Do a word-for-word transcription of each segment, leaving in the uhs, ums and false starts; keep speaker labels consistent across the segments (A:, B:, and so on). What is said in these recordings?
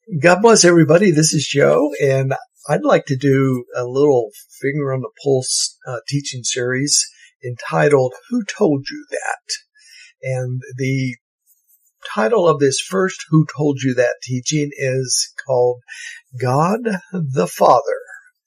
A: God bless everybody. This is Joe, and I'd like to do a little finger on the pulse uh, teaching series entitled Who Told You That? And the title of this first Who Told You That teaching is called God the Father.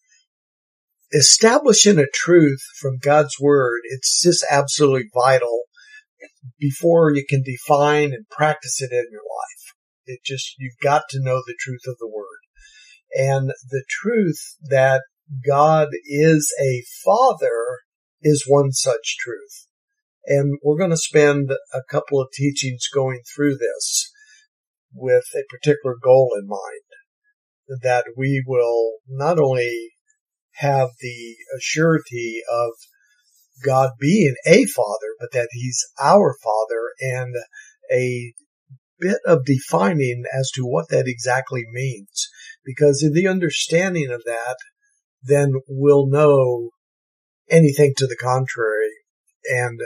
A: Establishing a truth from God's Word, it's just absolutely vital before you can define and practice it in your life. It just, you've got to know the truth of the Word. And the truth that God is a Father is one such truth. And we're going to spend a couple of teachings going through this with a particular goal in mind, that we will not only have the assurity of God being a Father, but that He's our Father, and a bit of defining as to what that exactly means. Because in the understanding of that, then we'll know anything to the contrary and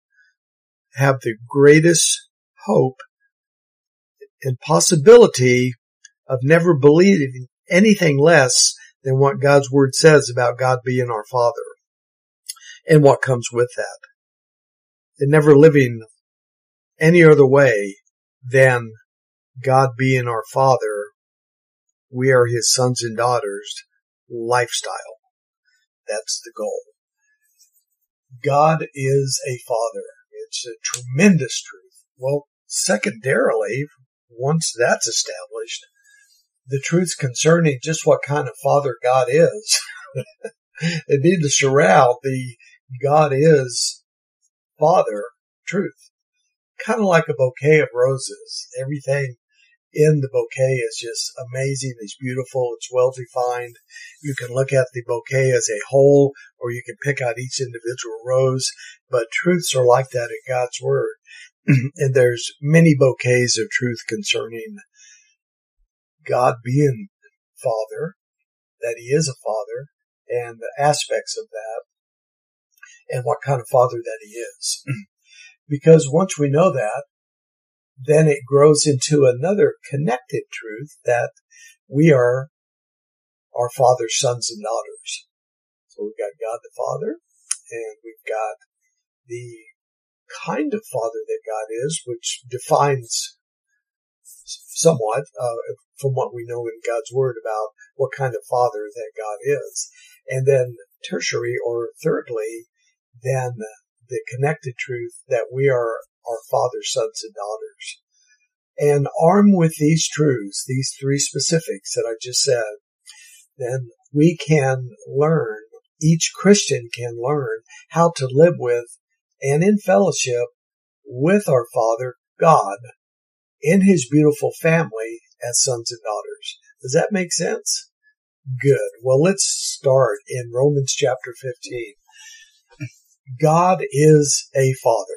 A: have the greatest hope and possibility of never believing anything less than what God's Word says about God being our Father and what comes with that. And never living any other way than God being our Father, we are His sons and daughters lifestyle. That's the goal. God is a Father. It's a tremendous truth. Well, secondarily, once that's established, the truths concerning just what kind of Father God is, they need to surround the God is Father truth. Kind of like a bouquet of roses. Everything in the bouquet is just amazing. It's beautiful. It's well defined. You can look at the bouquet as a whole, or you can pick out each individual rose. But truths are like that in God's Word. And there's many bouquets of truth concerning God being Father, that He is a Father, and the aspects of that, and what kind of Father that He is. Because once we know that, then it grows into another connected truth that we are our Father's sons and daughters. So we've got God the Father, and we've got the kind of Father that God is, which defines somewhat uh, from what we know in God's Word about what kind of Father that God is. And then tertiary, or thirdly, then the connected truth that we are our Father's sons and daughters. And armed with these truths, these three specifics that I just said, then we can learn, each Christian can learn how to live with and in fellowship with our Father, God, in His beautiful family as sons and daughters. Does that make sense? Good. Well, let's start in Romans chapter fifteen. God is a Father.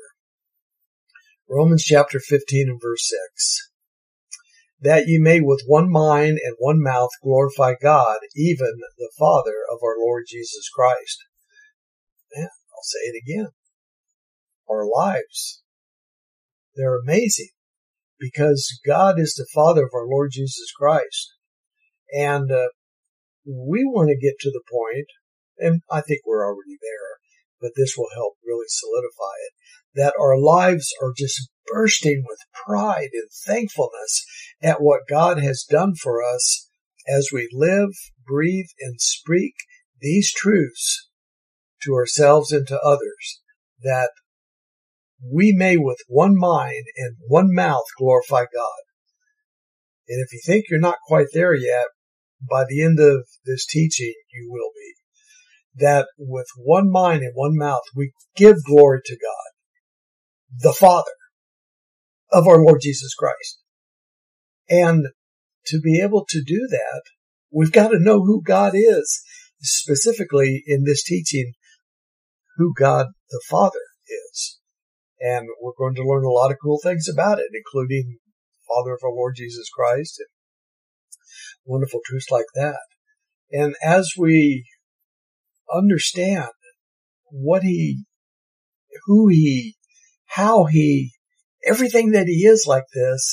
A: Romans chapter fifteen and verse six. That ye may with one mind and one mouth glorify God, even the Father of our Lord Jesus Christ. Man, I'll say it again. Our lives, they're amazing because God is the Father of our Lord Jesus Christ. And uh, we want to get to the point, and I think we're already there, but this will help really solidify it, that our lives are just bursting with pride and thankfulness at what God has done for us as we live, breathe, and speak these truths to ourselves and to others, that we may with one mind and one mouth glorify God. And if you think you're not quite there yet, by the end of this teaching, you will be. That with one mind and one mouth, we give glory to God, the Father of our Lord Jesus Christ. And to be able to do that, we've got to know who God is, specifically in this teaching, who God the Father is. And we're going to learn a lot of cool things about it, including Father of our Lord Jesus Christ and wonderful truths like that. And as we understand what He, who He, how He, everything that He is like this,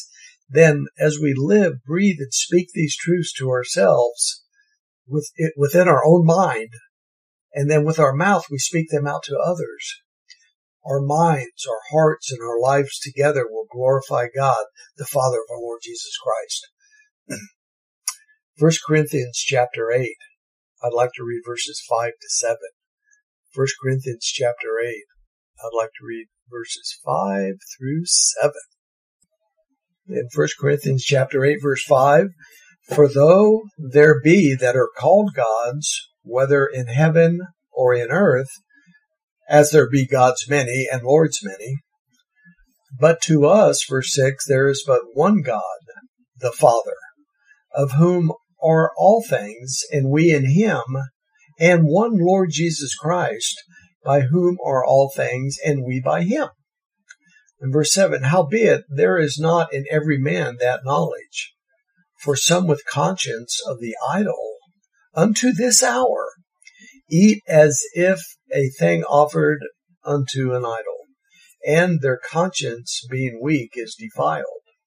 A: then as we live, breathe, and speak these truths to ourselves with it, within our own mind, and then with our mouth, we speak them out to others, our minds, our hearts, and our lives together will glorify God, the Father of our Lord Jesus Christ. First Corinthians chapter eight. I'd like to read verses five to seven. First Corinthians chapter eight. I'd like to read verses five through seven. In First Corinthians chapter eight, verse five, for though there be that are called gods, whether in heaven or in earth, as there be gods many and lords many, but to us, verse six, there is but one God, the Father, of whom are all things, and we in him, and one Lord Jesus Christ, by whom are all things, and we by him. In verse seven, howbeit there is not in every man that knowledge. For some with conscience of the idol, unto this hour, eat as if a thing offered unto an idol, and their conscience being weak is defiled.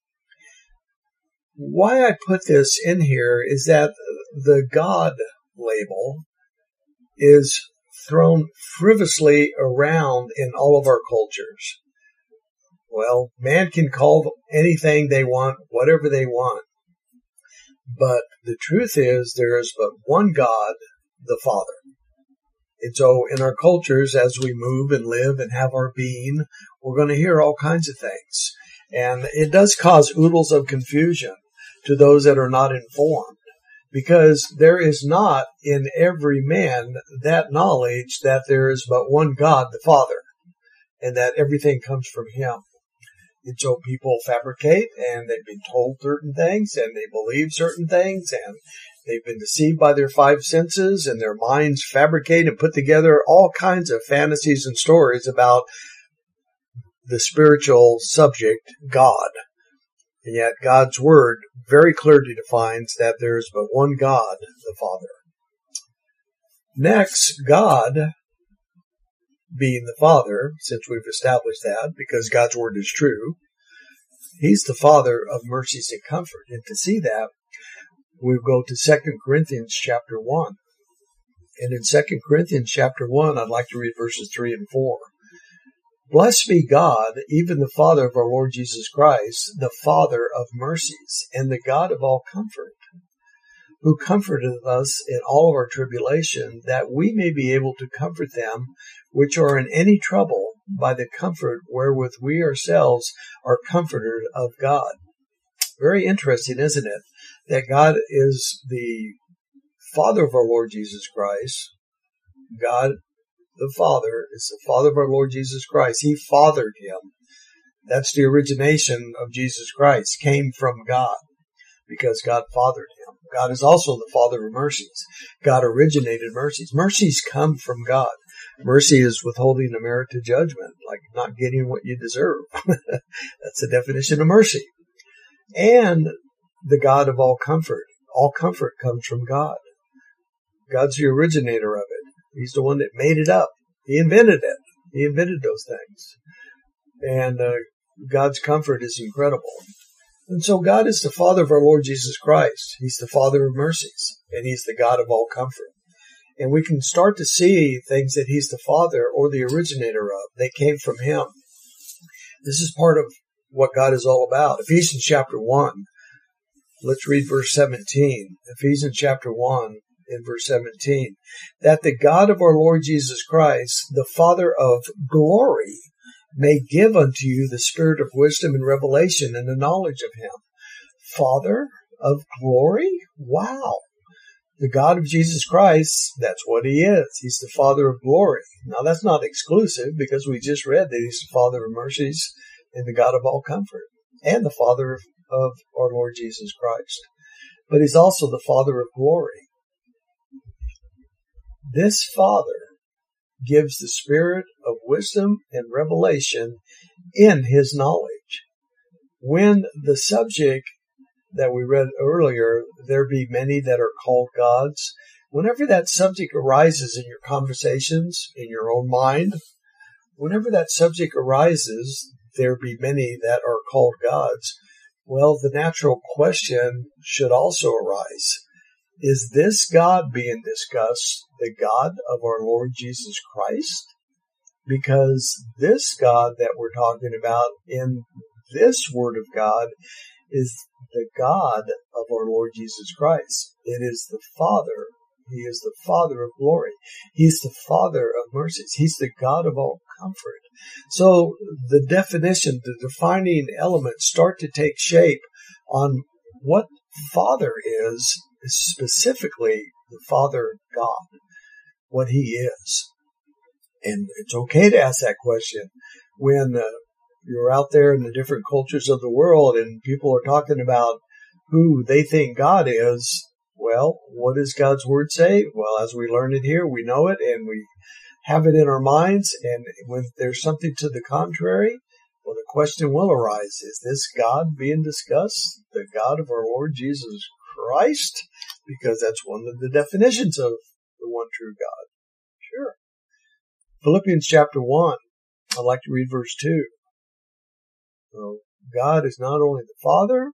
A: Why I put this in here is that the God label is thrown frivolously around in all of our cultures. Well, man can call anything they want, whatever they want. But the truth is there is but one God, the Father. And so in our cultures, as we move and live and have our being, we're going to hear all kinds of things. And it does cause oodles of confusion to those that are not informed, because there is not in every man that knowledge that there is but one God, the Father, and that everything comes from him. And so people fabricate, and they've been told certain things, and they believe certain things, and they've been deceived by their five senses, and their minds fabricate and put together all kinds of fantasies and stories about the spiritual subject, God. And yet God's Word very clearly defines that there is but one God, the Father. Next, God, being the Father, since we've established that, because God's Word is true, he's the Father of mercies and comfort. And to see that, we go to Second Corinthians chapter one. And in Second Corinthians chapter one, I'd like to read verses three and four. Blessed be God, even the Father of our Lord Jesus Christ, the Father of mercies, and the God of all comfort, who comforteth us in all of our tribulation, that we may be able to comfort them which are in any trouble by the comfort wherewith we ourselves are comforted of God. Very interesting, isn't it? That God is the Father of our Lord Jesus Christ. God, the Father, is the Father of our Lord Jesus Christ. He fathered him. That's the origination of Jesus Christ, came from God, because God fathered him. God is also the Father of mercies. God originated mercies. Mercies come from God. Mercy is withholding a merit to judgment, like not getting what you deserve. That's the definition of mercy. And the God of all comfort. All comfort comes from God. God's the originator of it. He's the one that made it up. He invented it. He invented those things. And uh, God's comfort is incredible. And so God is the Father of our Lord Jesus Christ. He's the Father of mercies. And he's the God of all comfort. And we can start to see things that he's the Father or the originator of. They came from him. This is part of what God is all about. Ephesians chapter one. Let's read verse seventeen. Ephesians chapter one in verse seventeen. That the God of our Lord Jesus Christ, the Father of glory, may give unto you the spirit of wisdom and revelation and the knowledge of him. Father of glory? Wow. The God of Jesus Christ, that's what he is. He's the Father of glory. Now that's not exclusive, because we just read that he's the Father of mercies and the God of all comfort, and the Father of, of our Lord Jesus Christ. But he's also the Father of glory. This Father gives the spirit of wisdom and revelation in his knowledge. When the subject that we read earlier, there be many that are called gods, whenever that subject arises in your conversations, in your own mind, whenever that subject arises, there be many that are called gods, Well, the natural question should also arise. Is this God being discussed the God of our Lord Jesus Christ? Because this God that we're talking about in this Word of God is the God of our Lord Jesus Christ. It is the Father. He is the Father of glory. He's the Father of mercies. He's the God of all comfort. So the definition, the defining elements start to take shape on what Father is, specifically the Father God, what He is. And it's okay to ask that question when uh, you're out there in the different cultures of the world and people are talking about who they think God is. Well, what does God's Word say? Well, as we learn it here, we know it and we have it in our minds. And when there's something to the contrary, well, the question will arise, is this God being discussed, the God of our Lord Jesus Christ? Because that's one of the definitions of the one true God. Sure. Philippians chapter one, I'd like to read verse two. So God is not only the Father,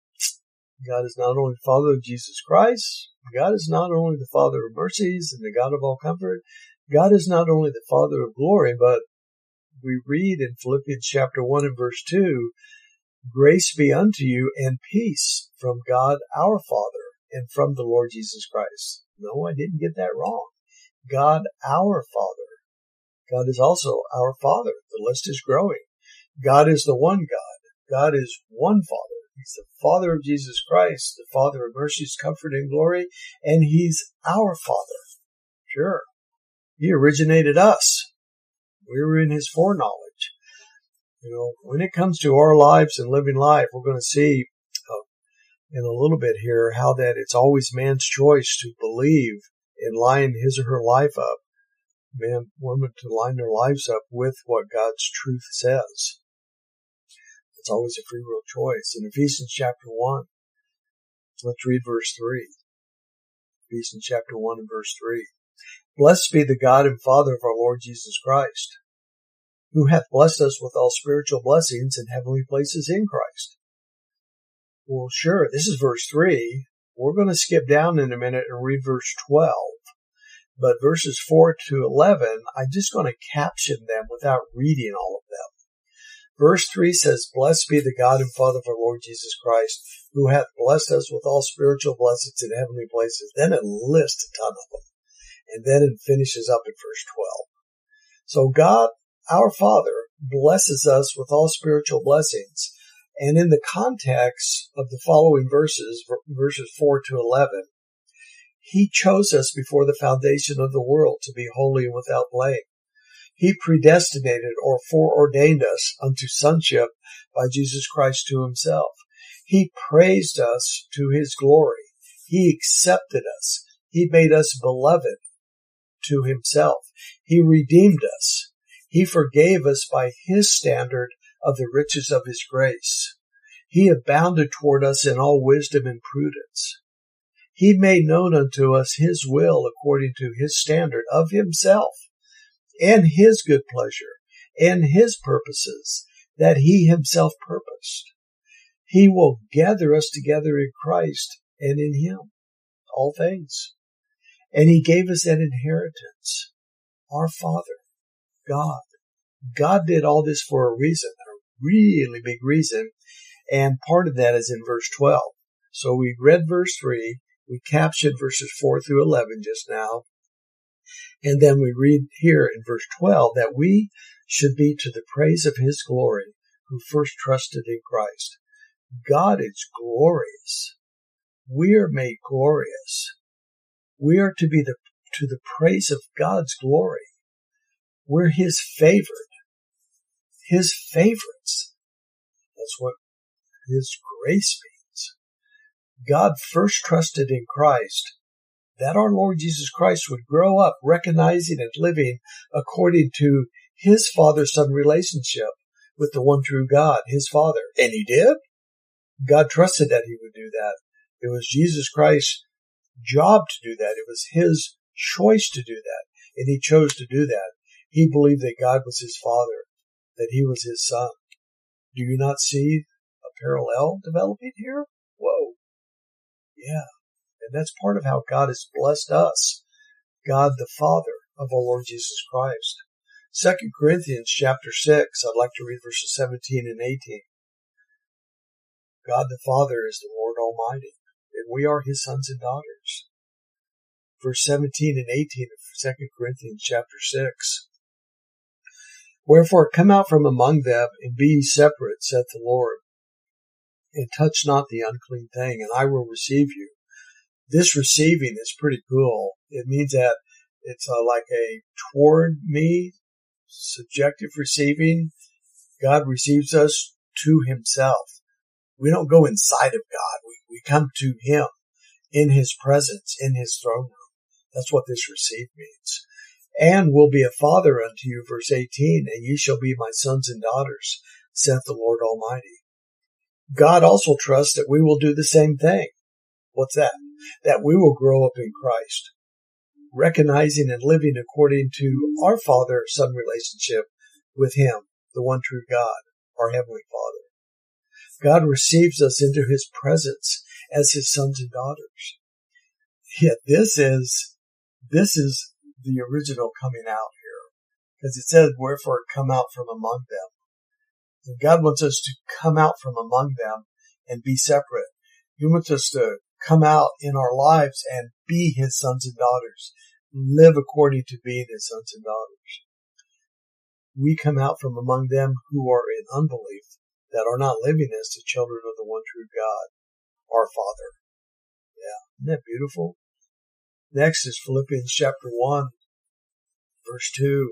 A: God is not only the Father of Jesus Christ, God is not only the Father of mercies and the God of all comfort, God is not only the Father of glory, but we read in Philippians chapter one and verse two, grace be unto you and peace from God our Father and from the Lord Jesus Christ. No, I didn't get that wrong. God our Father. God is also our Father. The list is growing. God is the one God. God is one Father. He's the Father of Jesus Christ, the Father of mercies, comfort, and glory, and He's our Father. Sure. He originated us. We were in His foreknowledge. You know, when it comes to our lives and living life, we're going to see uh, in a little bit here how that it's always man's choice to believe in lining his or her life up, man, woman to line their lives up with what God's truth says. It's always a free will choice. In Ephesians chapter one, let's read verse three. Ephesians chapter one and verse three. Blessed be the God and Father of our Lord Jesus Christ, who hath blessed us with all spiritual blessings in heavenly places in Christ. Well, sure, this is verse three. We're going to skip down in a minute and read verse twelve. But verses four to eleven, I'm just going to caption them without reading all of them. Verse three says, blessed be the God and Father of our Lord Jesus Christ, who hath blessed us with all spiritual blessings in heavenly places. Then it lists a ton of them. And then it finishes up in verse twelve. So God, our Father, blesses us with all spiritual blessings. And in the context of the following verses, verses four to eleven, He chose us before the foundation of the world to be holy and without blame. He predestinated or foreordained us unto sonship by Jesus Christ to Himself. He praised us to His glory. He accepted us. He made us beloved to Himself. He redeemed us. He forgave us by His standard of the riches of His grace. He abounded toward us in all wisdom and prudence. He made known unto us His will according to His standard of Himself, and His good pleasure, and His purposes that He Himself purposed. He will gather us together in Christ and in Him, all things. And He gave us an inheritance, our Father, God. God did all this for a reason, a really big reason, and part of that is in verse twelve. So we read verse three, we captured verses four through eleven just now, and then we read here in verse twelve that we should be to the praise of His glory who first trusted in Christ. God is glorious. We are made glorious. We are to be the, to the praise of God's glory. We're His favored. His favorites. That's what His grace means. God first trusted in Christ that our Lord Jesus Christ would grow up recognizing and living according to His Father-Son relationship with the one true God, His Father. And He did. God trusted that He would do that. It was Jesus Christ's job to do that. It was His choice to do that. And He chose to do that. He believed that God was His Father, that He was His Son. Do you not see a parallel developing here? Whoa. Yeah. And that's part of how God has blessed us. God the Father of our Lord Jesus Christ. Second Corinthians chapter six, I'd like to read verses seventeen and eighteen. God the Father is the Lord Almighty, and we are His sons and daughters. Verse seventeen and eighteen of Second Corinthians chapter six. Wherefore come out from among them, and be ye separate, saith the Lord, and touch not the unclean thing, and I will receive you. This receiving is pretty cool. It means that it's uh, like a toward me, subjective receiving. God receives us to Himself. We don't go inside of God. We, we come to Him in His presence, in His throne room. That's what this receive means. And will be a father unto you, verse eighteen, and ye shall be my sons and daughters, saith the Lord Almighty. God also trusts that we will do the same thing. What's that? That we will grow up in Christ, recognizing and living according to our Father-Son relationship with Him, the one true God, our Heavenly Father. God receives us into His presence as His sons and daughters. Yet this is, this is the original coming out here. Because it says, wherefore come out from among them. And God wants us to come out from among them and be separate. He wants us to come out in our lives and be His sons and daughters. Live according to being His sons and daughters. We come out from among them who are in unbelief, that are not living as the children of the one true God, our Father. Yeah, isn't that beautiful? Next is Philippians chapter one, verse two.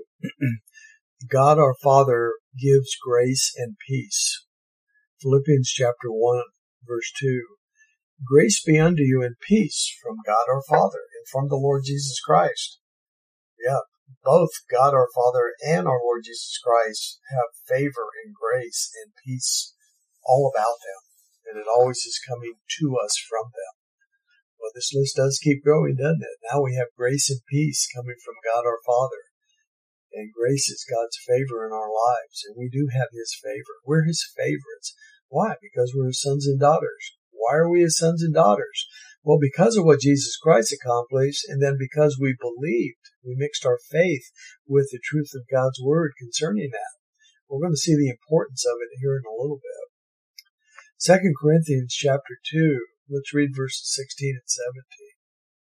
A: God our Father gives grace and peace. Philippians chapter one, verse two. Grace be unto you and peace from God our Father and from the Lord Jesus Christ. Yeah, both God our Father and our Lord Jesus Christ have favor and grace and peace all about them. And it always is coming to us from them. Well, this list does keep growing, doesn't it? Now we have grace and peace coming from God our Father. And grace is God's favor in our lives. And we do have His favor. We're His favorites. Why? Because we're His sons and daughters. Why are we His sons and daughters? Well, because of what Jesus Christ accomplished, and then because we believed, we mixed our faith with the truth of God's Word concerning that. We're going to see the importance of it here in a little bit. Second Corinthians chapter two, let's read verses sixteen and seventeen.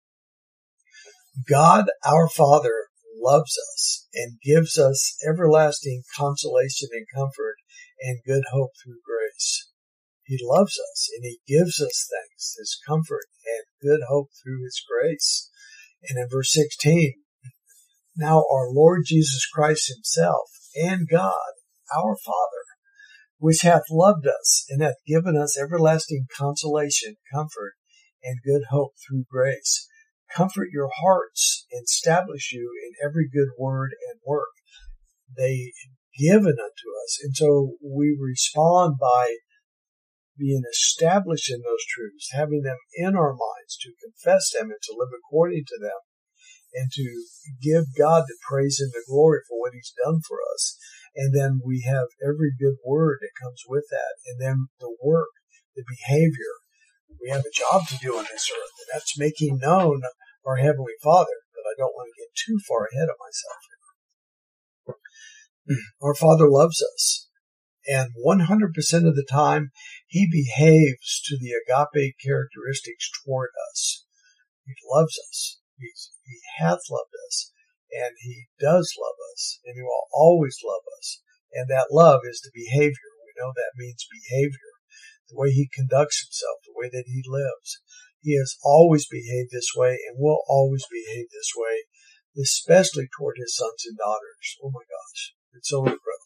A: God our Father loves us and gives us everlasting consolation and comfort and good hope through grace. He loves us and He gives us things, His comfort and good hope through His grace. And in verse sixteen, now our Lord Jesus Christ Himself and God, our Father, which hath loved us and hath given us everlasting consolation, comfort, and good hope through grace, comfort your hearts and establish you in every good word and work. They given unto us. And so we respond by being established in those truths, having them in our minds to confess them and to live according to them, and to give God the praise and the glory for what He's done for us. And then we have every good word that comes with that. And then the work, the behavior. We have a job to do on this earth, and that's making known our Heavenly Father. But I don't want to get too far ahead of myself here. Our Father loves us. And one hundred percent of the time, He behaves to the agape characteristics toward us. He loves us. He's, he hath loved us. And He does love us. And He will always love us. And that love is the behavior. We know that means behavior. The way He conducts Himself, the way that He lives. He has always behaved this way and will always behave this way, especially toward His sons and daughters. Oh my gosh. It's so incredible.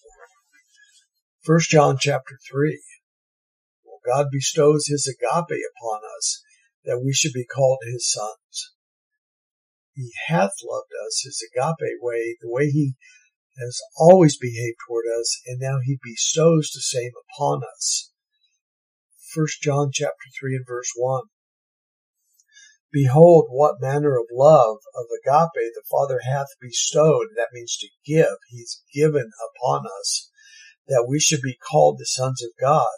A: First John chapter three. Well, God bestows His agape upon us, that we should be called His sons. He hath loved us, His agape way, the way He has always behaved toward us, and now He bestows the same upon us. First John chapter three and verse one. Behold, what manner of love of agape the Father hath bestowed. That means to give. He's given upon us, that we should be called the sons of God.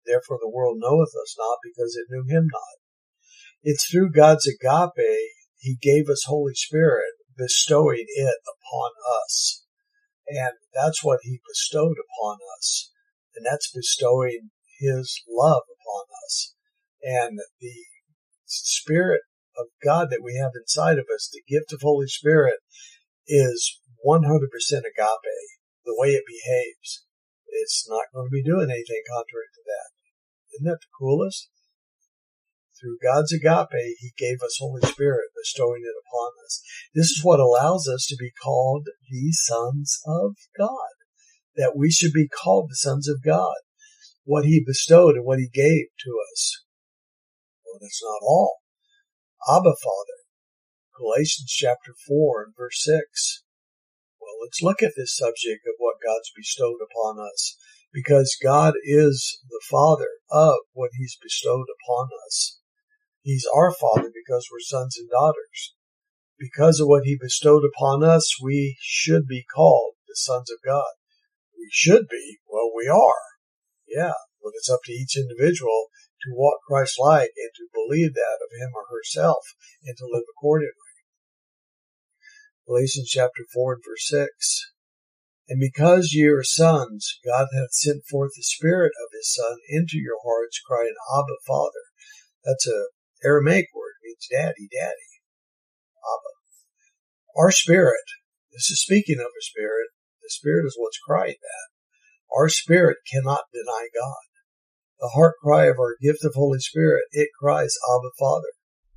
A: Therefore the world knoweth us not, because it knew him not. It's through God's agape he gave us Holy Spirit, bestowing it upon us. And that's what he bestowed upon us. And that's bestowing his love upon us. And the Spirit of God that we have inside of us, the gift of Holy Spirit, is one hundred percent agape. The way it behaves, it's not going to be doing anything contrary to that. Isn't that the coolest? Through God's agape, he gave us Holy Spirit, bestowing it upon us. This is what allows us to be called the sons of God, that we should be called the sons of God. What he bestowed and what he gave to us. Well, that's not all. Abba, Father. Galatians chapter four and verse six. Well, let's look at this subject of what God's bestowed upon us, because God is the Father of what he's bestowed upon us. He's our Father because we're sons and daughters. Because of what he bestowed upon us, we should be called the sons of God. We should be. Well, we are. Yeah, but it's up to each individual to walk Christ-like and to believe that of him or herself and to live accordingly. Galatians chapter four and verse six. And because ye are sons, God hath sent forth the Spirit of his Son into your hearts, crying, Abba, Father. That's a Aramaic word. It means daddy, daddy. Abba. Our spirit, this is speaking of a spirit. The Spirit is what's crying that. Our spirit cannot deny God. The heart cry of our gift of Holy Spirit, it cries, Abba, Father.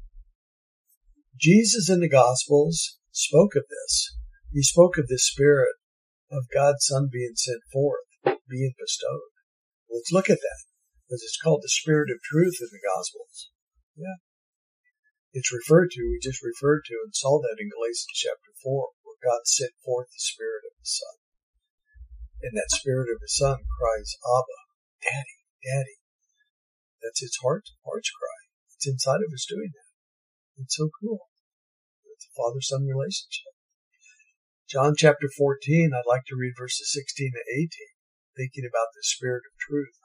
A: Jesus in the Gospels spoke of this. He spoke of this Spirit of God's Son being sent forth, being bestowed. Let's look at that, because it's called the Spirit of Truth in the Gospels. Yeah. It's referred to, we just referred to and saw that in Galatians chapter four, where God sent forth the Spirit of his Son. And that Spirit of his Son cries, Abba, Daddy, Daddy. That's its heart, heart's cry. It's inside of us doing that. It's so cool. It's a father-son relationship. John chapter fourteen, I'd like to read verses sixteen to eighteen, thinking about the Spirit of truth.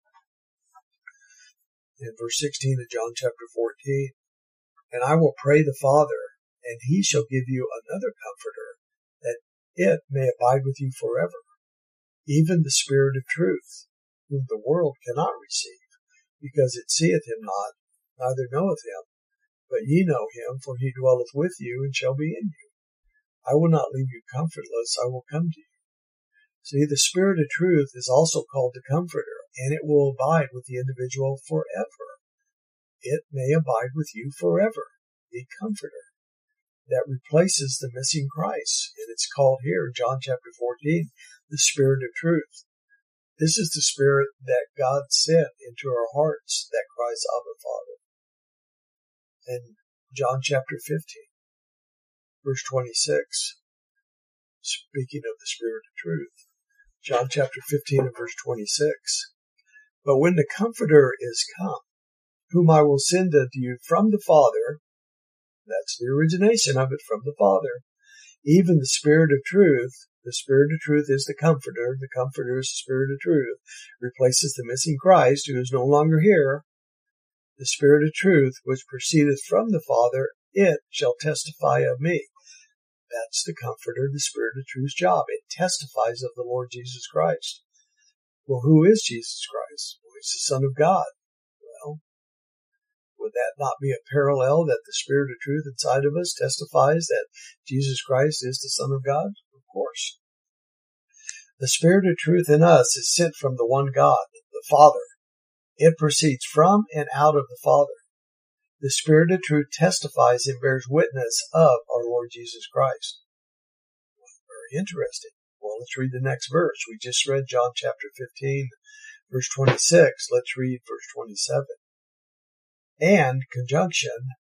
A: In verse sixteen of John chapter fourteen, and I will pray the Father, and he shall give you another comforter, that it may abide with you forever, even the Spirit of truth, whom the world cannot receive, because it seeth him not, neither knoweth him. But ye know him, for he dwelleth with you, and shall be in you. I will not leave you comfortless, I will come to you. See, the Spirit of truth is also called the Comforter, and it will abide with the individual forever. It may abide with you forever, the Comforter, that replaces the missing Christ. And it's called here in John chapter fourteen, the Spirit of truth. This is the Spirit that God sent into our hearts that cries, Abba, Father. And John chapter fifteen, verse twenty-six, speaking of the Spirit of truth. John chapter fifteen and verse twenty-six. But when the Comforter is come, whom I will send unto you from the Father, that's the origination of it, from the Father, even the Spirit of truth. The Spirit of truth is the Comforter. The Comforter is the Spirit of truth. Replaces the missing Christ, who is no longer here. The Spirit of truth, which proceedeth from the Father, it shall testify of me. That's the Comforter, the Spirit of truth's job. It testifies of the Lord Jesus Christ. Well, who is Jesus Christ? Well, he's the Son of God. Well, would that not be a parallel that the Spirit of truth inside of us testifies that Jesus Christ is the Son of God? Of course. The Spirit of truth in us is sent from the one God, the Father. It proceeds from and out of the Father. The Spirit of truth testifies and bears witness of our Lord Jesus Christ. Very interesting. Well, let's read the next verse. We just read John chapter fifteen, verse twenty-six. Let's read verse twenty-seven. And, conjunction,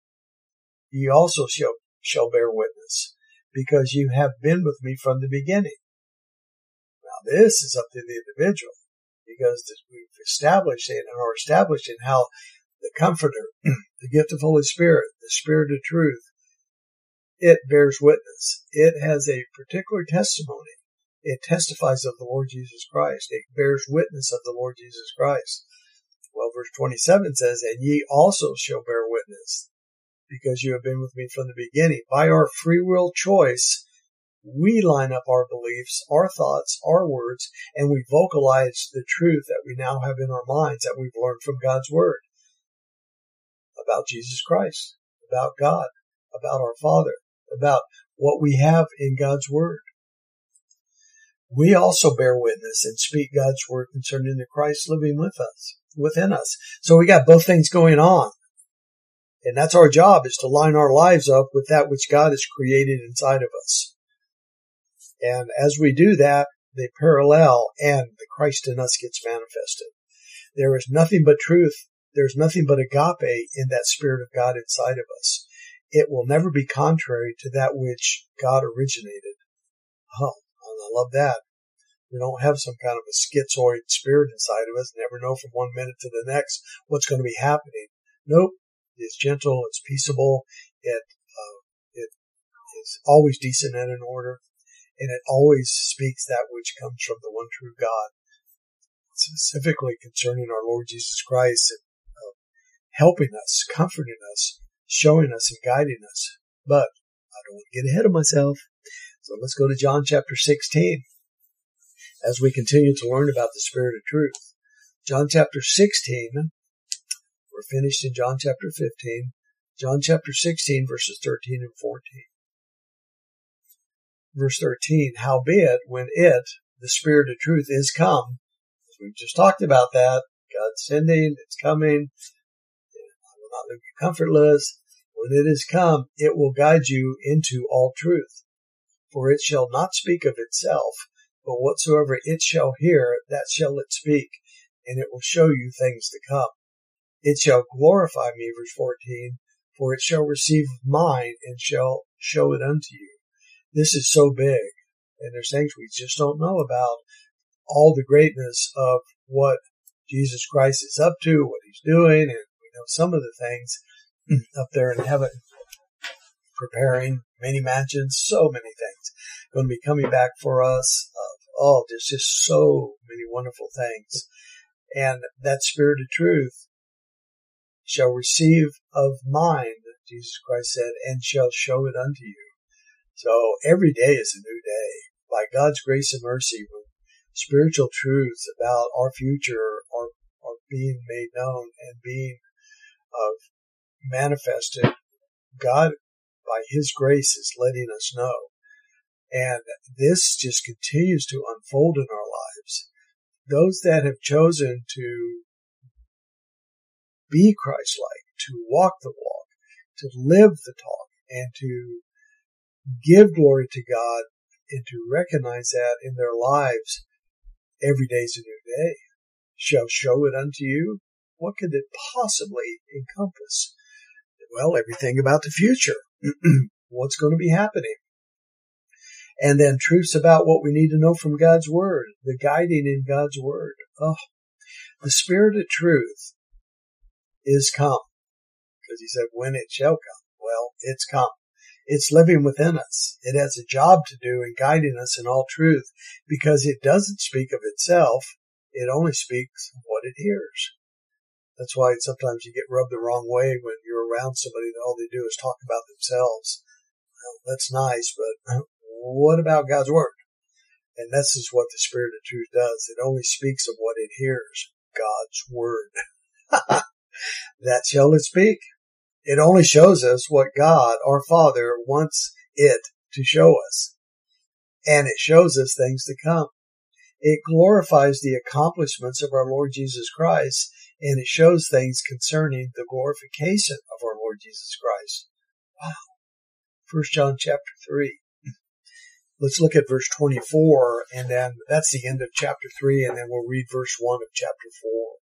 A: ye also shall, shall bear witness, because you have been with me from the beginning. Now, this is up to the individual, because we've established it and are establishing how the Comforter, the gift of Holy Spirit, the Spirit of truth, it bears witness. It has a particular testimony. It testifies of the Lord Jesus Christ. It bears witness of the Lord Jesus Christ. Well, verse twenty-seven says, and ye also shall bear witness, because you have been with me from the beginning. By our free will choice, we line up our beliefs, our thoughts, our words, and we vocalize the truth that we now have in our minds that we've learned from God's Word about Jesus Christ, about God, about our Father, about what we have in God's Word. We also bear witness and speak God's Word concerning the Christ living with us, within us. So we got both things going on. And that's our job, is to line our lives up with that which God has created inside of us. And as we do that, they parallel and the Christ in us gets manifested. There is nothing but truth. There's nothing but agape in that Spirit of God inside of us. It will never be contrary to that which God originated. Oh, I love that. We don't have some kind of a schizoid spirit inside of us, never know from one minute to the next what's going to be happening. Nope. It's gentle, it's peaceable, it uh, it is always decent and in order, and it always speaks that which comes from the one true God, specifically concerning our Lord Jesus Christ, and uh, helping us, comforting us, showing us, and guiding us. But I don't want to get ahead of myself, so let's go to John chapter sixteen as we continue to learn about the Spirit of truth. John chapter sixteen. We're finished in John chapter fifteen. John chapter sixteen, verses thirteen and fourteen. Verse thirteen, howbeit, when it, the Spirit of truth, is come, we've just talked about that, God's sending, it's coming, I will not leave you comfortless. When it is come, it will guide you into all truth. For it shall not speak of itself, but whatsoever it shall hear, that shall it speak, and it will show you things to come. It shall glorify me, verse fourteen, for it shall receive mine and shall show it unto you. This is so big, and there's things we just don't know about. All the greatness of what Jesus Christ is up to, what he's doing, and we know some of the things up there in heaven, preparing many mansions, so many things going to be coming back for us. Uh, oh, there's just so many wonderful things. And that Spirit of truth shall receive of mine, Jesus Christ said, and shall show it unto you. So every day is a new day. By God's grace and mercy, when spiritual truths about our future are, are being made known and being uh, manifested, God, by His grace, is letting us know. And this just continues to unfold in our lives. Those that have chosen to be Christ-like, to walk the walk, to live the talk, and to give glory to God, and to recognize that in their lives, every day is a new day, shall show it unto you. What could it possibly encompass? Well, everything about the future. What's going to be happening? And then truths about what we need to know from God's Word, the guiding in God's Word. Oh, the Spirit of truth is come. Because he said, when it shall come. Well, it's come. It's living within us. It has a job to do in guiding us in all truth, because it doesn't speak of itself. It only speaks of what it hears. That's why sometimes you get rubbed the wrong way when you're around somebody that all they do is talk about themselves. Well, that's nice, but what about God's Word? And this is what the Spirit of truth does. It only speaks of what it hears. God's Word. That shall it speak. It only shows us what God, our Father, wants it to show us. And it shows us things to come. It glorifies the accomplishments of our Lord Jesus Christ, and it shows things concerning the glorification of our Lord Jesus Christ. Wow. First John chapter three. Let's look at verse twenty-four, and then that's the end of chapter three, and then we'll read verse one of chapter four.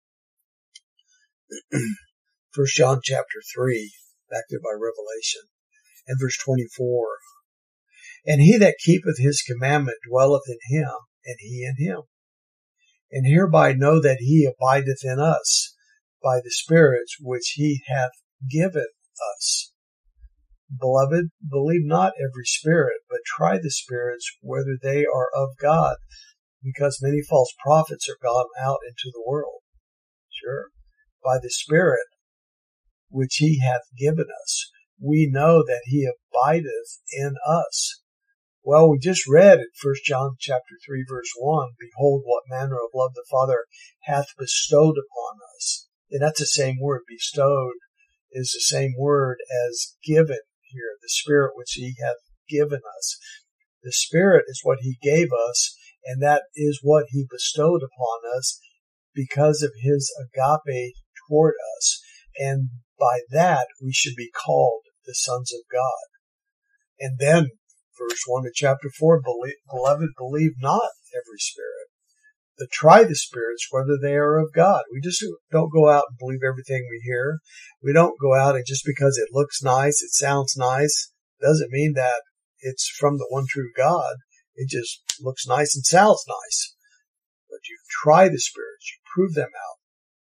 A: First John chapter three, back there by Revelation, and verse twenty-four. And he that keepeth his commandment dwelleth in him, and he in him. And hereby know that he abideth in us, by the spirits which he hath given us. Beloved, believe not every spirit, but try the spirits whether they are of God, because many false prophets are gone out into the world. Sure. by the Spirit which he hath given us, we know that he abideth in us. Well, we just read in First John chapter three, verse one, behold what manner of love the Father hath bestowed upon us. And that's the same word. Bestowed is the same word as given here, the Spirit which he hath given us. The Spirit is what he gave us, and that is what he bestowed upon us because of his agape toward us. And by that, we should be called the sons of God. And then, verse one of chapter four, beloved, believe not every spirit, but try the spirits whether they are of God. We just don't go out and believe everything we hear. We don't go out and just because it looks nice, it sounds nice, doesn't mean that it's from the one true God. It just looks nice and sounds nice. But you try the spirits, you prove them out.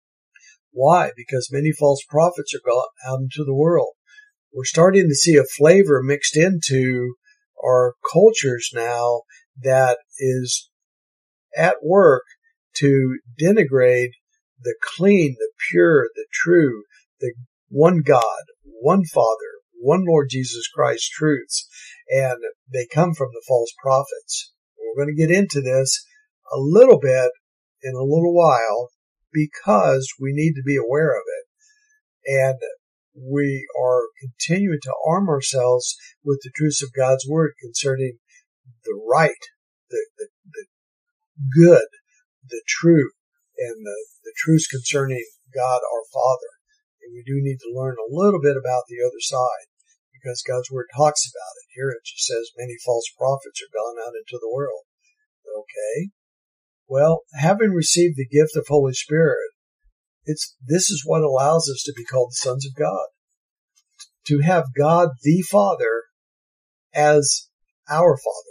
A: Why? Because many false prophets are gone out into the world. We're starting to see a flavor mixed into our cultures now that is at work to denigrate the clean, the pure, the true, the one God, one Father, one Lord Jesus Christ truths. And they come from the false prophets. We're going to get into this a little bit in a little while because we need to be aware of it. And we are continuing to arm ourselves with the truths of God's Word concerning the right, the, the, the good, the true, and the, the truths concerning God our Father. And we do need to learn a little bit about the other side because God's Word talks about it. Here it just says many false prophets are gone out into the world. Okay. Well, having received the gift of Holy Spirit, it's this is what allows us to be called the sons of God. To have God the Father as our Father.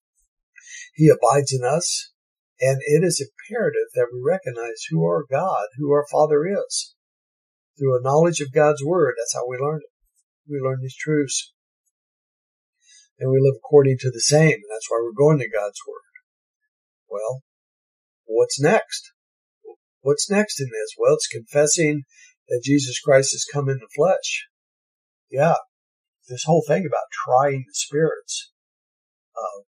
A: He abides in us, and it is imperative that we recognize who our God, who our Father is. Through a knowledge of God's Word, that's how we learn it. We learn these truths. And we live according to the same, and that's why we're going to God's Word. Well, what's next? What's next in this? Well, it's confessing that Jesus Christ has come in the flesh. Yeah, this whole thing about trying the spirits. Uh,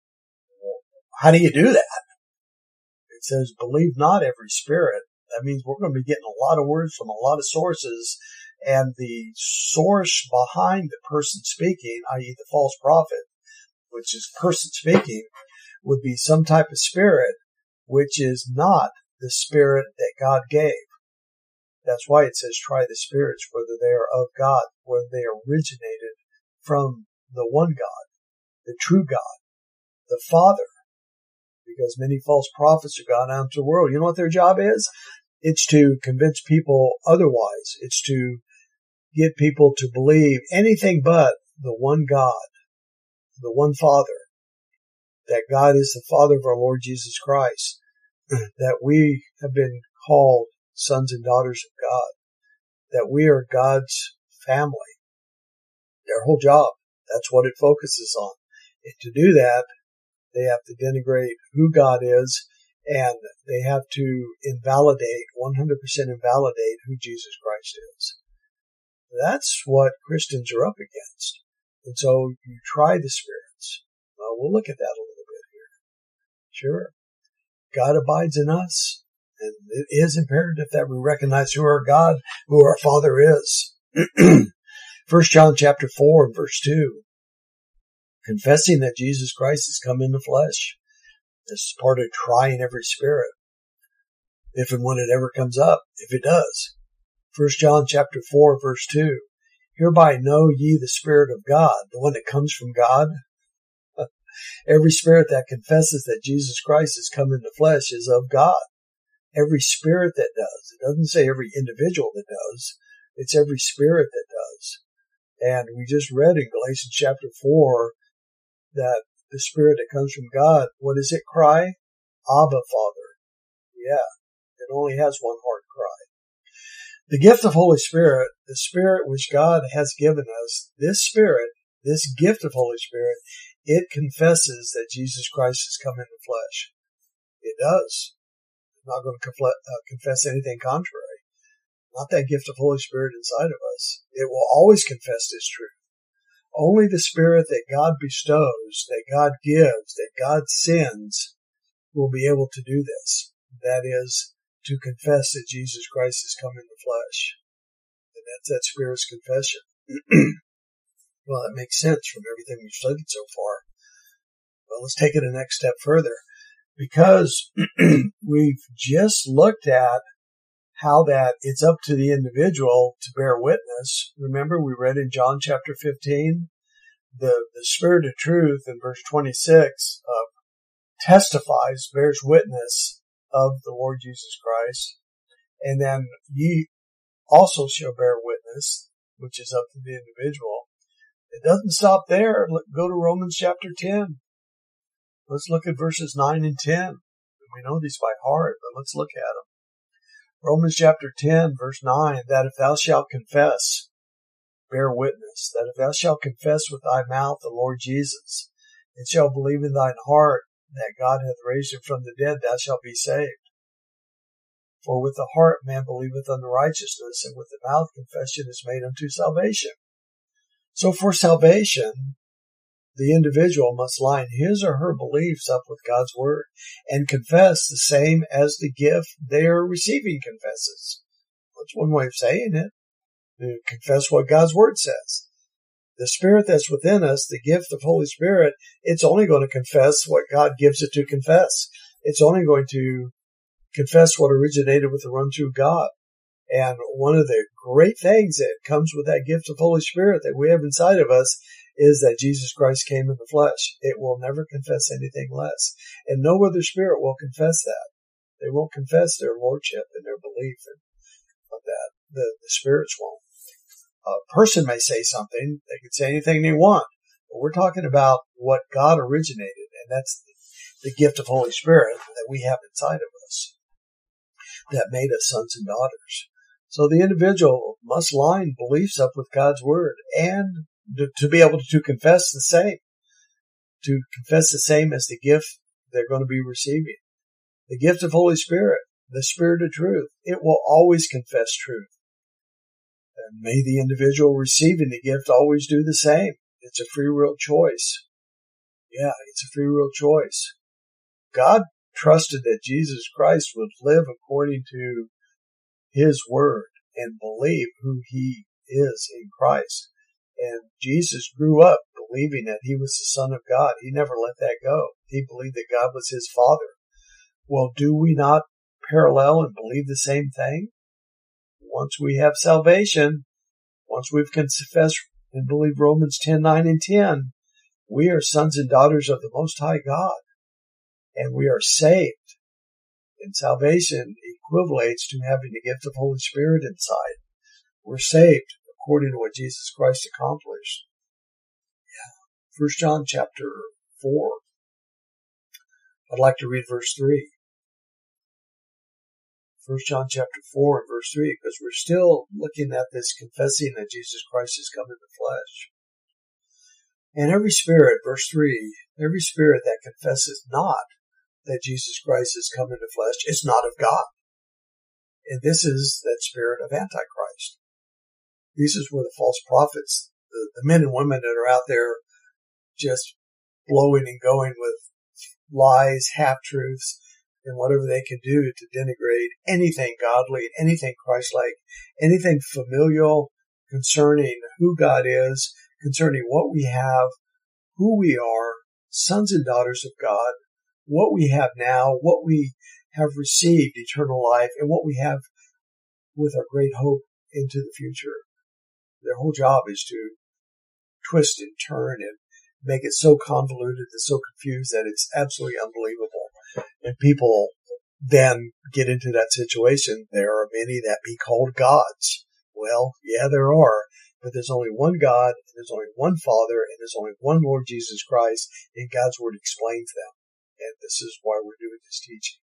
A: how do you do that? It says, believe not every spirit. That means we're going to be getting a lot of words from a lot of sources, and the source behind the person speaking, that is the false prophet, which is person speaking, would be some type of spirit which is not the spirit that God gave. That's why it says try the spirits, whether they are of God, whether they originated from the one God, the true God, the Father. Because many false prophets are gone out into the world. You know what their job is? It's to convince people otherwise. It's to get people to believe anything but the one God, the one Father, that God is the Father of our Lord Jesus Christ, that we have been called sons and daughters of God, that we are God's family. Their whole job, that's what it focuses on. And to do that, they have to denigrate who God is, and they have to invalidate, one hundred percent invalidate who Jesus Christ is. That's what Christians are up against. And so you try the spirits. Well, we'll look at that a little bit here. Sure. God abides in us, and it is imperative that we recognize who our God, who our Father is. First John chapter four and verse two. Confessing that Jesus Christ has come in the flesh. This is part of trying every spirit. If and when it ever comes up, if it does. First John chapter four verse two. Hereby know ye the Spirit of God, the one that comes from God. Every spirit that confesses that Jesus Christ has come in the flesh is of God. Every spirit that does. It doesn't say every individual that does. It's every spirit that does. And we just read in Galatians chapter four that the Spirit that comes from God, what does it cry? Abba, Father. Yeah, it only has one hard cry. The gift of Holy Spirit, the Spirit which God has given us, this Spirit, this gift of Holy Spirit, it confesses that Jesus Christ has come in the flesh. It does. I'm not going to confess anything contrary. not that gift of Holy Spirit inside of us. It will always confess this truth. Only the Spirit that God bestows, that God gives, that God sends will be able to do this. That is, to confess that Jesus Christ has come in the flesh. And that's that Spirit's confession. Well, that makes sense from everything we've studied so far. Well, let's take it a next step further. Because we've just looked at how that it's up to the individual to bear witness. Remember, we read in John chapter fifteen, the, the Spirit of truth in verse twenty-six uh, testifies, bears witness of the Lord Jesus Christ. And then ye also shall bear witness, which is up to the individual. It doesn't stop there. Look, go to Romans chapter ten. Let's look at verses nine and ten. We know these by heart, but let's look at them. Romans chapter ten, verse nine, that if thou shalt confess, bear witness, that if thou shalt confess with thy mouth the Lord Jesus, and shalt believe in thine heart that God hath raised him from the dead, thou shalt be saved. For with the heart man believeth unto righteousness, and with the mouth confession is made unto salvation. So for salvation, the individual must line his or her beliefs up with God's Word and confess the same as the gift they are receiving confesses. That's one way of saying it. To confess what God's Word says. The Spirit that's within us, the gift of Holy Spirit, it's only going to confess what God gives it to confess. It's only going to confess what originated with the one true God. And one of the great things that comes with that gift of Holy Spirit that we have inside of us is that Jesus Christ came in the flesh. It will never confess anything less. And no other spirit will confess that. They won't confess their lordship and their belief in, of that. The, the spirits won't. A person may say something. They can say anything they want. But we're talking about what God originated, and that's the, the gift of Holy Spirit that we have inside of us that made us sons and daughters. So the individual must line beliefs up with God's Word and to, to be able to confess the same, to confess the same as the gift they're going to be receiving. The gift of Holy Spirit, the Spirit of truth, it will always confess truth. And may the individual receiving the gift always do the same. It's a free will choice. Yeah, it's a free will choice. God trusted that Jesus Christ would live according to His Word and believe who He is in Christ. And Jesus grew up believing that He was the Son of God. He never let that go. He believed that God was His Father. Well, do we not parallel and believe the same thing? Once we have salvation, once we've confessed and believed Romans ten, nine, and ten, we are sons and daughters of the Most High God. And we are saved. And salvation equivalates to having the gift of Holy Spirit inside. We're saved according to what Jesus Christ accomplished. Yeah. First John chapter four. I'd like to read verse three. First John chapter four and verse three, because we're still looking at this confessing that Jesus Christ has come in the flesh. And every spirit, verse three, every spirit that confesses not that Jesus Christ has come in the flesh is not of God. And this is that spirit of Antichrist. This is where the false prophets, the, the men and women that are out there just blowing and going with lies, half-truths, and whatever they can do to denigrate anything godly, anything Christ-like, anything familial concerning who God is, concerning what we have, who we are, sons and daughters of God, what we have now, what we have received, eternal life, and what we have with our great hope into the future. Their whole job is to twist and turn and make it so convoluted and so confused that it's absolutely unbelievable. And people then get into that situation. There are many that be called gods. Well, yeah, there are. But there's only one God, and there's only one Father, and there's only one Lord Jesus Christ, and God's Word explains them. And this is why we're doing this teaching.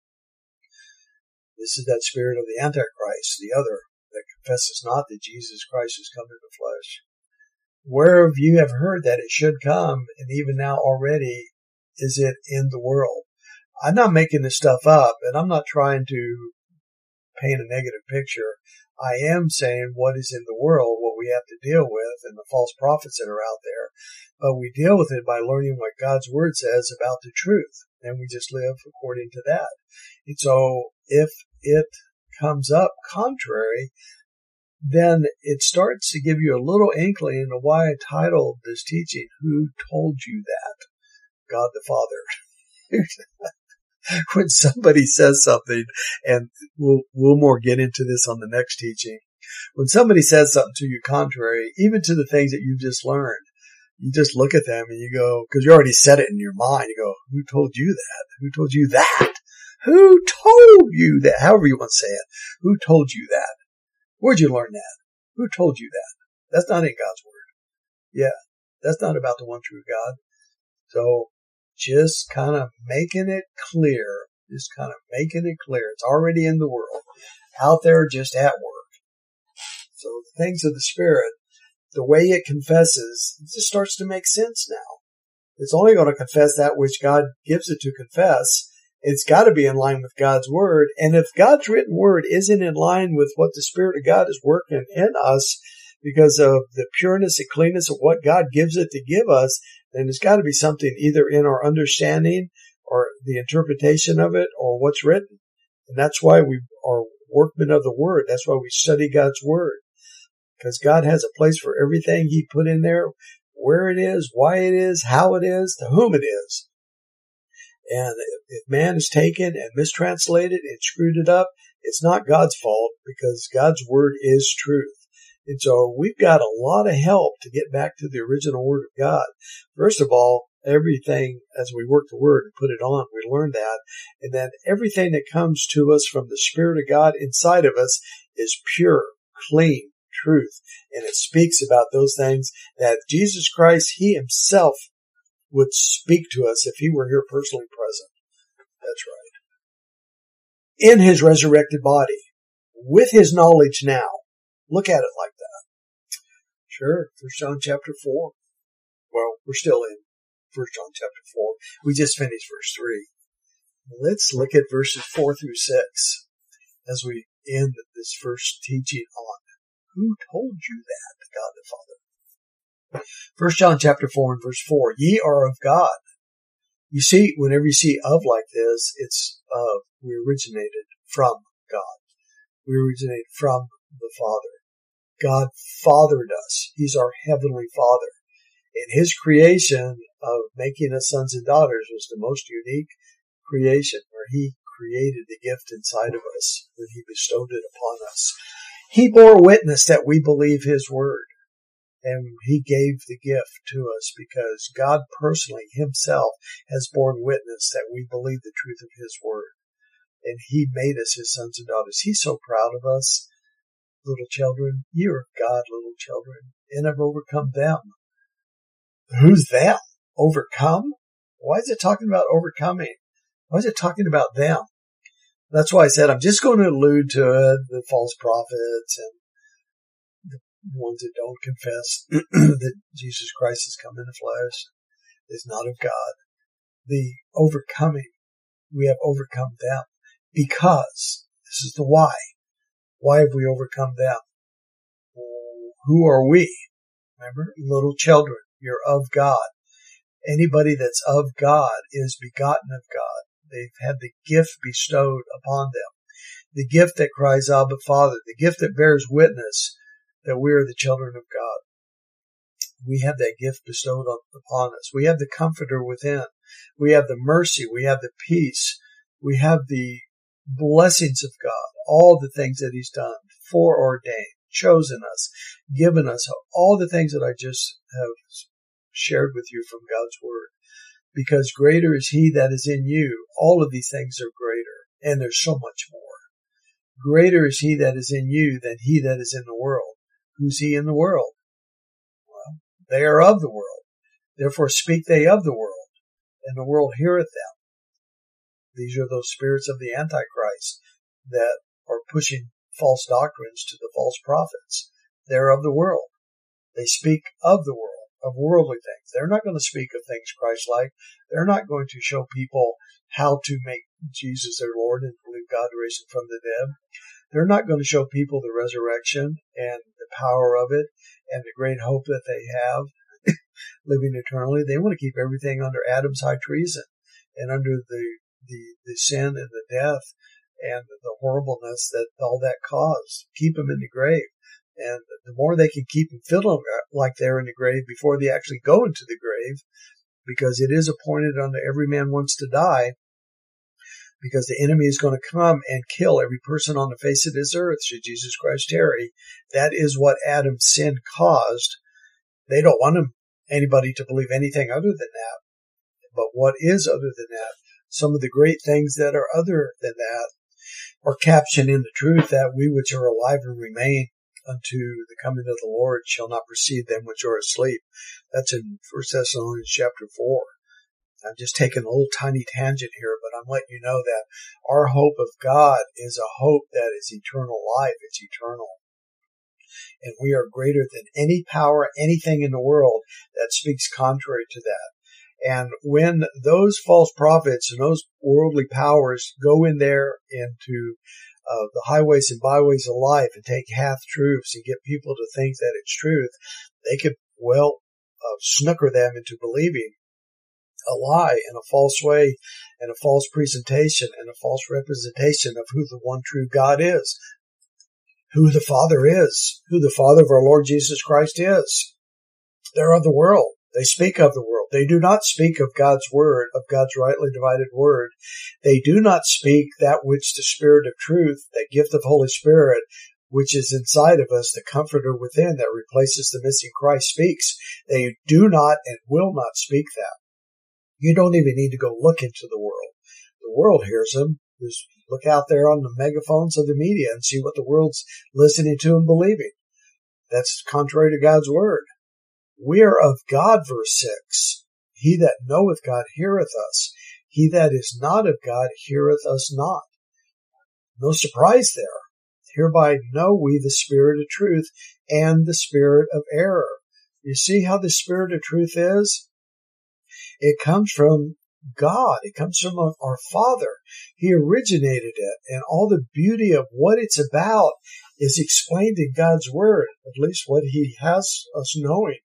A: This is that spirit of the Antichrist, the other, that confesses not that Jesus Christ has come in the flesh. Whereof you have heard that it should come, and even now already is it in the world. I'm not making this stuff up, and I'm not trying to paint a negative picture. I am saying what is in the world, what we have to deal with, and the false prophets that are out there. But we deal with it by learning what God's Word says about the truth. And we just live according to that. And so if it comes up contrary, then it starts to give you a little inkling into why I titled this teaching, Who Told You That? God the Father. When somebody says something, and we'll, we'll more get into this on the next teaching, when somebody says something to you contrary, even to the things that you've just learned, you just look at them and you go, because you already said it in your mind, you go, who told you that? Who told you that? Who told you that? However you want to say it. Who told you that? Where'd you learn that? Who told you that? That's not in God's Word. Yeah, that's not about the one true God. So just kind of making it clear, just kind of making it clear. It's already in the world, out there just at work. So the things of the Spirit, the way it confesses, it just starts to make sense now. It's only going to confess that which God gives it to confess. It's got to be in line with God's Word. And if God's written Word isn't in line with what the Spirit of God is working in us because of the pureness and cleanness of what God gives it to give us, then it's got to be something either in our understanding or the interpretation of it or what's written. And that's why we are workmen of the Word. That's why we study God's Word. Because God has a place for everything He put in there, where it is, why it is, how it is, to whom it is. And if man has taken and mistranslated and screwed it up, it's not God's fault because God's Word is truth. And so we've got a lot of help to get back to the original Word of God. First of all, everything, as we work the Word and put it on, we learn that. And then everything that comes to us from the Spirit of God inside of us is pure, clean truth. And it speaks about those things that Jesus Christ, He Himself would speak to us if He were here personally present. That's right. In His resurrected body, with His knowledge now. Look at it like that. Sure, First John chapter four. Well, we're still in First John chapter four. We just finished verse three. Let's look at verses four through six as we end this first teaching on who told you that, God the Father. First John chapter four and verse four. Ye are of God. You see, whenever you see of like this, it's of, we originated from God. We originated from the Father. God fathered us. He's our heavenly Father. And His creation of making us sons and daughters was the most unique creation, where He created the gift inside of us when He bestowed it upon us. He bore witness that we believe His Word. And He gave the gift to us because God personally Himself has borne witness that we believe the truth of His Word. And He made us His sons and daughters. He's so proud of us. Little children, you are of God, little children, and have overcome them. Who's them? Overcome? Why is it talking about overcoming? Why is it talking about them? That's why I said I'm just going to allude to it, the false prophets and the ones that don't confess that Jesus Christ has come in the flesh, is not of God. The overcoming, we have overcome them because, this is the why. Why have we overcome them? Who are we? Remember, little children, you're of God. Anybody that's of God is begotten of God. They've had the gift bestowed upon them. The gift that cries, Abba, Father. The gift that bears witness that we are the children of God. We have that gift bestowed upon us. We have the Comforter within. We have the mercy. We have the peace. We have the blessings of God. All the things that He's done, foreordained, chosen us, given us, all the things that I just have shared with you from God's Word. Because greater is He that is in you. All of these things are greater, and there's so much more. Greater is He that is in you than he that is in the world. Who's He in the world? Well, they are of the world. Therefore speak they of the world, and the world heareth them. These are those spirits of the Antichrist that are pushing false doctrines to the false prophets. They're of the world. They speak of the world, of worldly things. They're not going to speak of things Christ-like. They're not going to show people how to make Jesus their Lord and believe God raised Him from the dead. They're not going to show people the resurrection and the power of it and the great hope that they have living eternally. They want to keep everything under Adam's high treason and under the, the, the sin and the death and the horribleness that all that caused. Keep them in the grave. And the more they can keep them feeling like they're in the grave before they actually go into the grave, because it is appointed unto every man once to die, because the enemy is going to come and kill every person on the face of this earth should Jesus Christ tarry. That is what Adam's sin caused. They don't want him, anybody to believe anything other than that. But what is other than that? Some of the great things that are other than that are captioned in the truth, that we which are alive and remain unto the coming of the Lord shall not precede them which are asleep. That's in First Thessalonians chapter four. I'm just taking a little tiny tangent here, but I'm letting you know that our hope of God is a hope that is eternal life. It's eternal. And we are greater than any power, anything in the world that speaks contrary to that. And when those false prophets and those worldly powers go in there into uh, the highways and byways of life and take half truths and get people to think that it's truth, they could, well, uh, snooker them into believing a lie and a false way and a false presentation and a false representation of who the one true God is, who the Father is, who the Father of our Lord Jesus Christ is. They're of the world. They speak of the world. They do not speak of God's word, of God's rightly divided word. They do not speak that which the Spirit of truth, that gift of Holy Spirit, which is inside of us, the Comforter within that replaces the missing Christ, speaks. They do not and will not speak that. You don't even need to go look into the world. The world hears them. Just look out there on the megaphones of the media and see what the world's listening to and believing. That's contrary to God's word. We are of God, verse six. He that knoweth God heareth us. He that is not of God heareth us not. No surprise there. Hereby know we the spirit of truth and the spirit of error. You see how the spirit of truth is? It comes from God. It comes from our Father. He originated it, and all the beauty of what it's about is explained in God's word, at least what He has us knowing.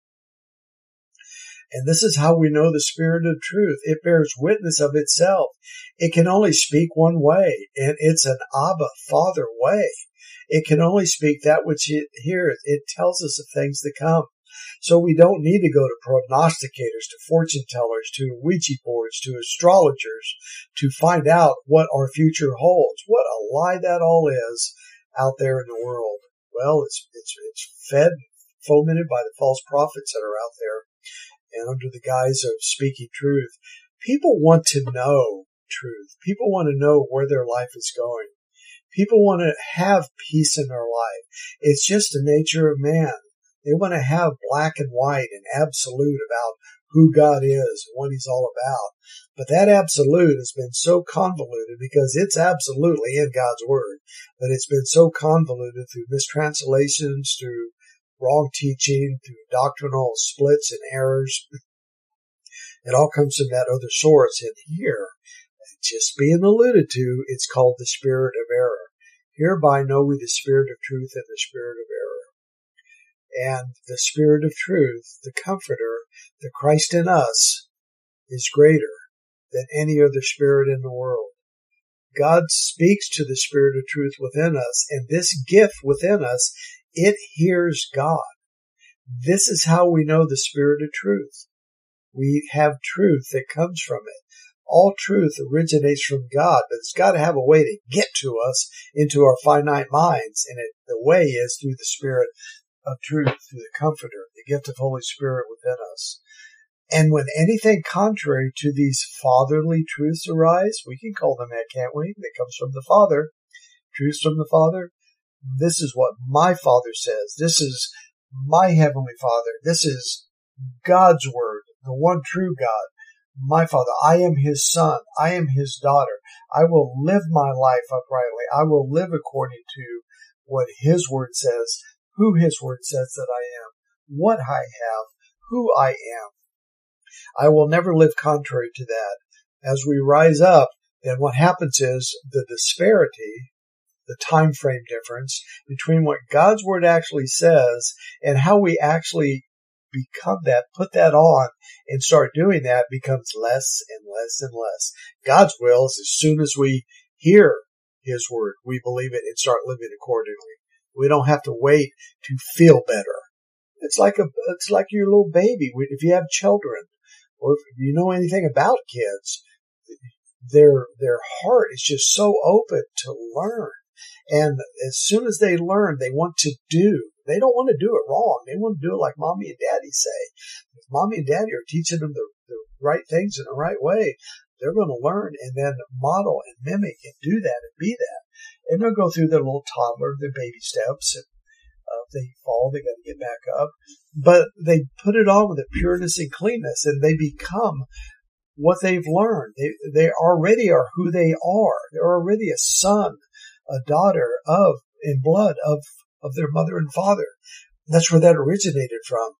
A: And this is how we know the spirit of truth. It bears witness of itself. It can only speak one way, and it's an Abba, Father way. It can only speak that which it hears. It tells us of things to come. So we don't need to go to prognosticators, to fortune tellers, to Ouija boards, to astrologers to find out what our future holds. What a lie that all is out there in the world. Well, it's it's it's fed, fomented by the false prophets that are out there, and under the guise of speaking truth. People want to know truth. People want to know where their life is going. People want to have peace in their life. It's just the nature of man. They want to have black and white and absolute about who God is and what He's all about. But that absolute has been so convoluted because it's absolutely in God's Word. But it's been so convoluted through mistranslations, through wrong teaching, through doctrinal splits and errors. It all comes from that other source. And here, just being alluded to, it's called the spirit of error. Hereby know we the spirit of truth and the spirit of error. And the spirit of truth, the Comforter, the Christ in us, is greater than any other spirit in the world. God speaks to the spirit of truth within us, and this gift within us, it hears God. This is how we know the spirit of truth. We have truth that comes from it. All truth originates from God, but it's got to have a way to get to us into our finite minds, and it, the way is through the spirit of truth, through the Comforter, the gift of Holy Spirit within us. And when anything contrary to these fatherly truths arise, we can call them that, can't we? That comes from the Father. Truths from the Father. This is what my Father says. This is my Heavenly Father. This is God's Word, the one true God. My Father, I am His Son. I am His daughter. I will live my life uprightly. I will live according to what His Word says, who His Word says that I am, what I have, who I am. I will never live contrary to that. As we rise up, then what happens is the disparity, the time frame difference between what God's Word actually says and how we actually become that, put that on, and start doing that becomes less and less and less. God's will is as soon as we hear His Word, we believe it and start living accordingly. We don't have to wait to feel better. It's like a, it's like your little baby. If you have children, or if you know anything about kids, their their heart is just so open to learn. And as soon as they learn, they want to do. They don't want to do it wrong. They want to do it like mommy and daddy say. If mommy and daddy are teaching them the, the right things in the right way, they're going to learn and then model and mimic and do that and be that. And they'll go through their little toddler, their baby steps. And uh, if they fall, they got to get back up. But they put it on with a pureness and cleanness, and they become what they've learned. They, they already are who they are. They're already a son, a daughter of, in blood of, of their mother and father. That's where that originated from.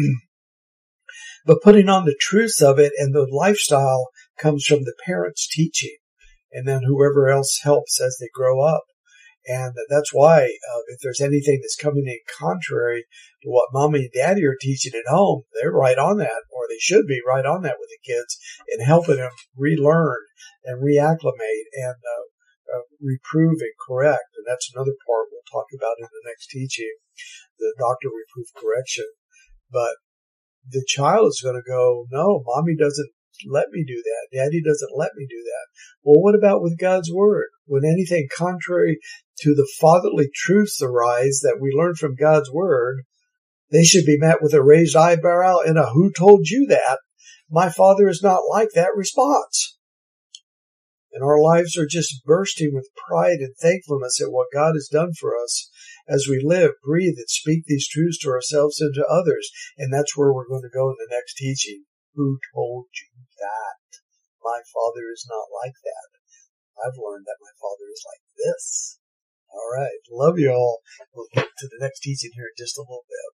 A: But putting on the truths of it and the lifestyle comes from the parents' teaching, and then whoever else helps as they grow up. And that's why uh, if there's anything that's coming in contrary to what mommy and daddy are teaching at home, they're right on that, or they should be right on that with the kids and helping them relearn and reacclimate and uh, uh, reprove and correct. And that's another part we'll talk about in the next teaching, the doctor reproof correction. But the child is going to go, no, mommy doesn't let me do that. Daddy doesn't let me do that. Well, what about with God's Word? When anything contrary to the fatherly truths arise that we learn from God's Word, they should be met with a raised eyebrow and a "who told you that?" My father is not like that response. And our lives are just bursting with pride and thankfulness at what God has done for us as we live, breathe, and speak these truths to ourselves and to others. And that's where we're going to go in the next teaching. Who told you that? My father is not like that. I've learned that my father is like this. All right. Love you all. We'll get to the next teaching here in just a little bit.